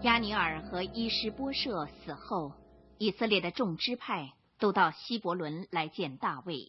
亚尼尔和伊施波设死后，以色列的众支派都到希伯伦来见大卫。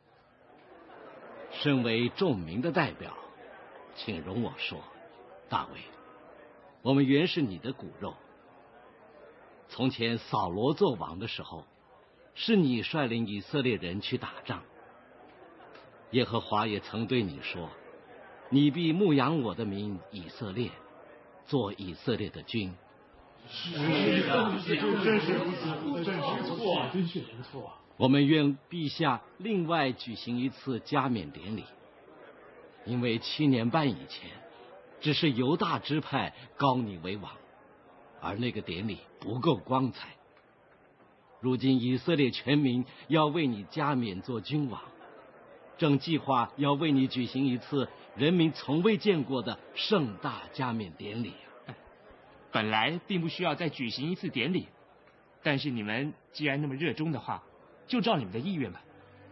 身为众民的代表，请容我说，大卫，我们原是你的骨肉。从前扫罗做王的时候，是你率领以色列人去打仗。耶和华也曾对你说，你必牧养我的民以色列，做以色列的君。 是的，真是不错。 我们愿陛下另外举行一次加冕典礼，因为7年半以前，只是犹大支派膏你为王，而那个典礼不够光彩。如今以色列全民要为你加冕做君王，正计划要为你举行一次人民从未见过的盛大加冕典礼。 本来并不需要再举行一次典礼，但是你们既然那么热衷的话，就照你们的意愿吧。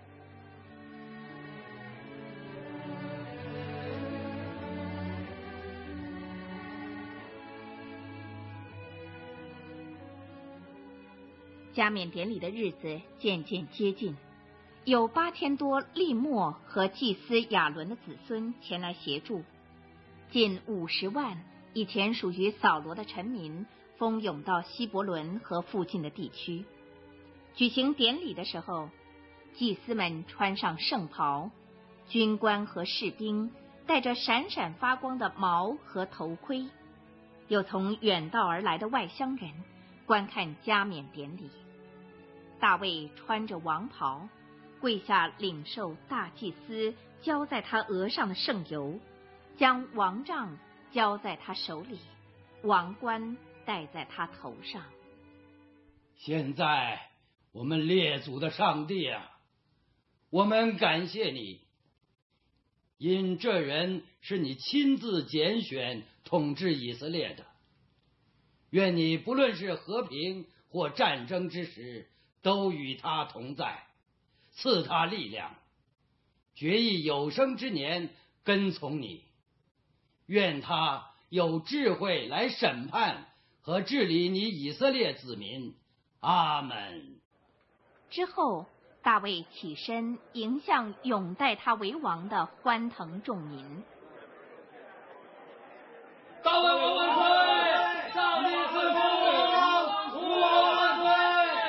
加冕典礼的日子渐渐接近，有8天多利莫和祭司亚伦的子孙前来协助，近50万以前属于扫罗的臣民蜂拥到希伯伦和附近的地区。举行典礼的时候，祭司们穿上圣袍，军官和士兵戴着闪闪发光的矛和头盔，有从远道而来的外乡人观看加冕典礼。大卫穿着王袍，跪下领受大祭司浇在他额上的圣油，将王杖交在他手里，王冠戴在他头上。 现在我们列祖的上帝啊，我们感谢你，因这人是你亲自拣选统治以色列的。愿你不论是和平或战争之时，都与他同在，赐他力量，决意有生之年跟从你。愿他有智慧来审判和治理你以色列子民。阿们。 之后，大卫起身迎向拥戴他为王的欢腾众民。 大卫王万岁！上帝赐福王，父王万岁！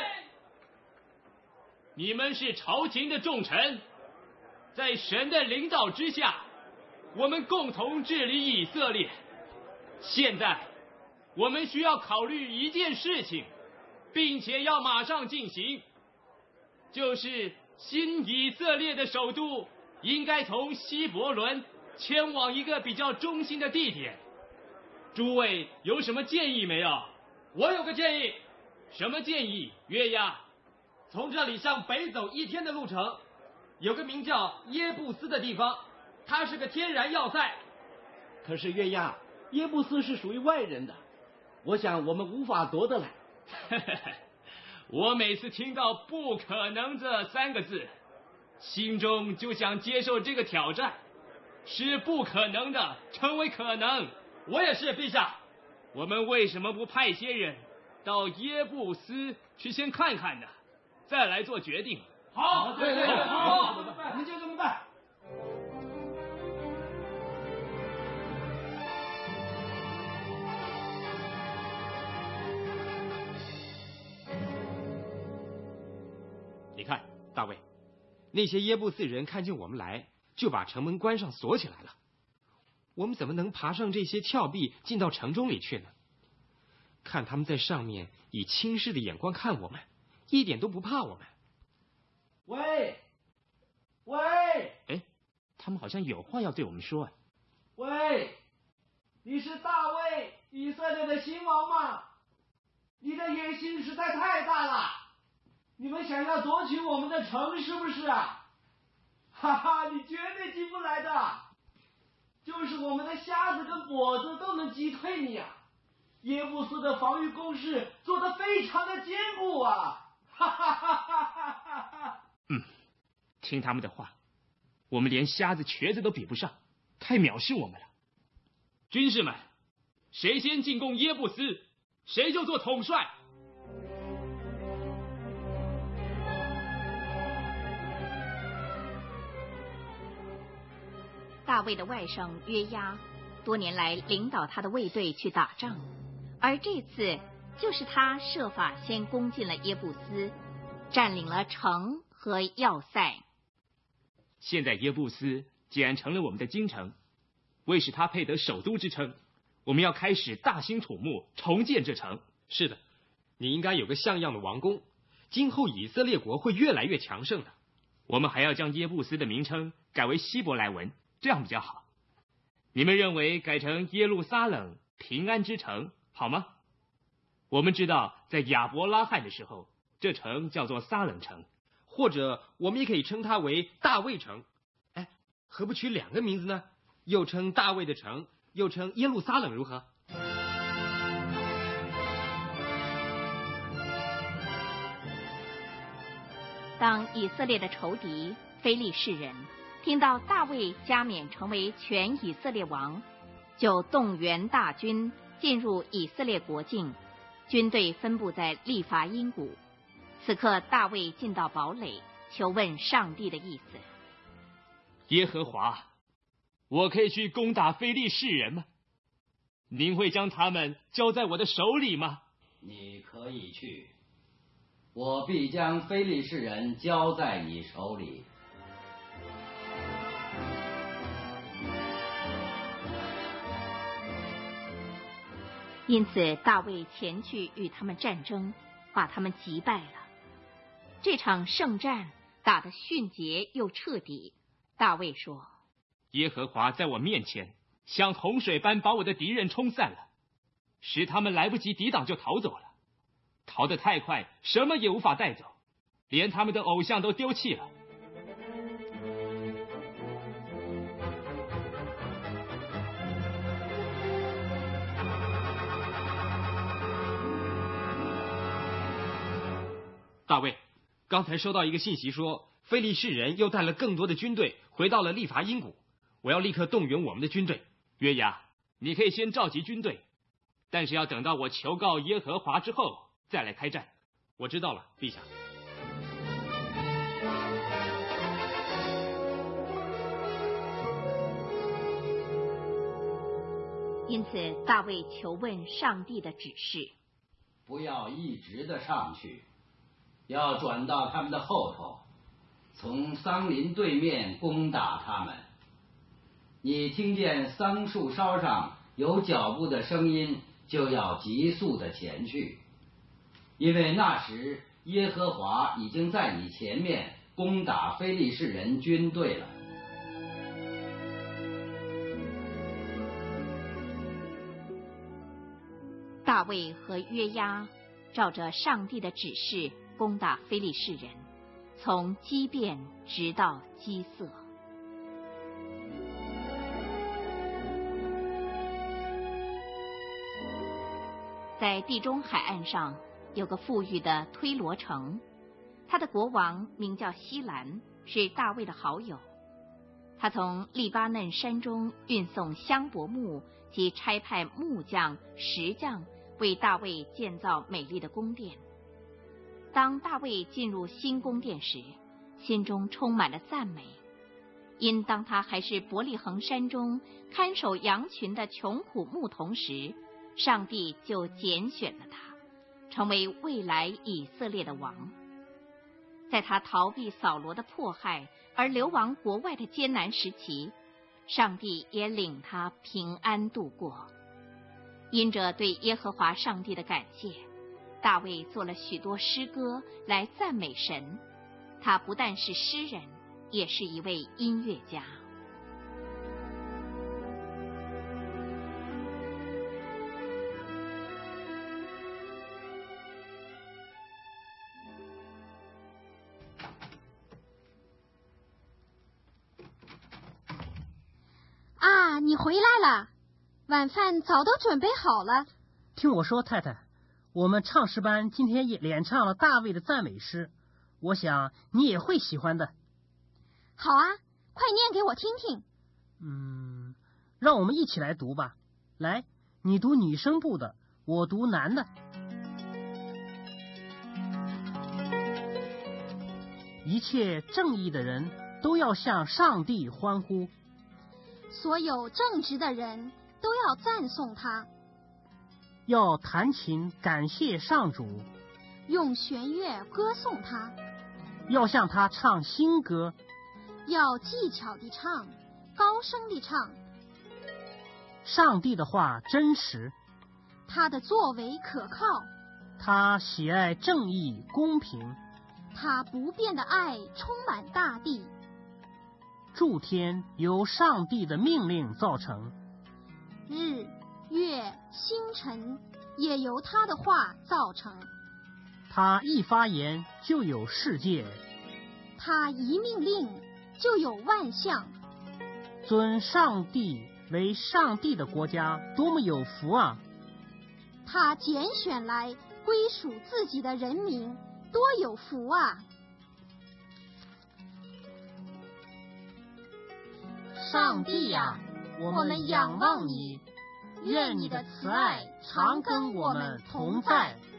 你们是朝廷的重臣，在神的领导之下，我们共同治理以色列。现在，我们需要考虑一件事情，并且要马上进行，就是新以色列的首都应该从希伯伦迁往一个比较中心的地点。诸位有什么建议没有？ 我有个建议。 什么建议？约押。 从这里向北走1天的路程，有个名叫耶布斯的地方，它是个天然要塞。 可是约押，耶布斯是属于外人的，我想我们无法夺得来。 我每次听到不可能这3个字，心中就想接受这个挑战，使不可能的成为可能。 我也是，陛下。 我们为什么不派些人到耶布斯去先看看呢？再来做决定。 好，对，好，我们就这么办。 你看，大卫，那些耶布斯人看见我们来，就把城门关上锁起来了。我们怎么能爬上这些峭壁进到城中里去呢？看他们在上面以轻视的眼光看我们，一点都不怕我们。 喂， 哎，他们好像有话要对我们说。 喂，你是大卫以色列的新王吗？你的野心实在太大了，你们想要夺取我们的城是不是啊？哈哈，你绝对进不来的，就是我们的瞎子跟跛子都能击退你啊！耶布斯的防御工事做得非常的坚固啊！哈哈哈哈哈哈！ 听他们的话，我们连瞎子瘸子都比不上，太藐视我们了。军士们，谁先进攻耶布斯， 谁就做统帅。 大卫的外甥约押多年来领导他的卫队去打仗，而这次就是他设法先攻进了耶布斯，占领了城和要塞。 现在耶布斯既然成了我们的京城，为使他配得首都之称，我们要开始大兴土木，重建这城。 是的，你应该有个像样的王宫，今后以色列国会越来越强盛的。 我们还要将耶布斯的名称改为希伯来文，这样比较好。你们认为改成耶路撒冷平安之城好吗？我们知道在亚伯拉罕的时候，这城叫做撒冷城， 或者我们也可以称它为大卫城。哎，何不取2个名字呢？又称大卫的城，又称耶路撒冷，如何？ 当以色列的仇敌非利士人听到大卫加冕成为全以色列王，就动员大军进入以色列国境，军队分布在利乏音谷。此刻大卫进到堡垒，求问上帝的意思。 耶和华，我可以去攻打非利士人吗？您会将他们交在我的手里吗？ 你可以去，我必将非利士人交在你手里。 因此大卫前去与他们战争，把他们击败了。这场胜战打得迅捷又彻底。大卫说： 耶和华在我面前像洪水般把我的敌人冲散了，使他们来不及抵挡就逃走了，逃得太快，什么也无法带走，连他们的偶像都丢弃了。 大卫，刚才收到一个信息说，非利士人又带了更多的军队回到了利乏音谷，我要立刻动员我们的军队。 约押，你可以先召集军队，但是要等到我求告耶和华之后再来开战。 我知道了，陛下。 因此大卫求问上帝的指示， 不要一直的上去，要转到他们的后头，从桑林对面攻打他们。你听见桑树梢上有脚步的声音，就要急速的前去，因为那时耶和华已经在你前面攻打非利士人军队了。 大卫和约押照着上帝的指示攻打非利士人，从基遍直到基色。在地中海岸上有个富裕的推罗城，他的国王名叫西兰，是大卫的好友。他从利巴嫩山中运送香柏木及差派木匠、石匠为大卫建造美丽的宫殿。当大卫进入新宫殿时，心中充满了赞美，因当他还是伯利恒山中看守羊群的穷苦牧童时，上帝就拣选了他，成为未来以色列的王。在他逃避扫罗的迫害而流亡国外的艰难时期，上帝也领他平安度过。因着对耶和华上帝的感谢，大卫做了许多诗歌来赞美神。他不但是诗人，也是一位音乐家。 啊，你回来了，晚饭早都准备好了。 听我说，太太，我们唱诗班今天也连唱了大卫的赞美诗，我想你也会喜欢的。 好啊，快念给我听听。 让我们一起来读吧。来，你读女声部的， 我读男的。一切正义的人都要向上帝欢呼， 所有正直的人都要赞颂他， 要弹琴感谢上主， 用弦乐歌颂他， 要向他唱新歌， 要技巧地唱，高声地唱。 上帝的话真实， 他的作为可靠， 他喜爱正义公平， 他不变的爱充满大地。 诸天由上帝的命令造成， 日月星辰也由他的话造成。 他一发言就有世界， 他一命令就有万象。 尊上帝为上帝的国家多么有福啊！ 他拣选来归属自己的人民多有福啊！ 上帝呀，我们仰望你，愿你的慈爱常跟我们同在。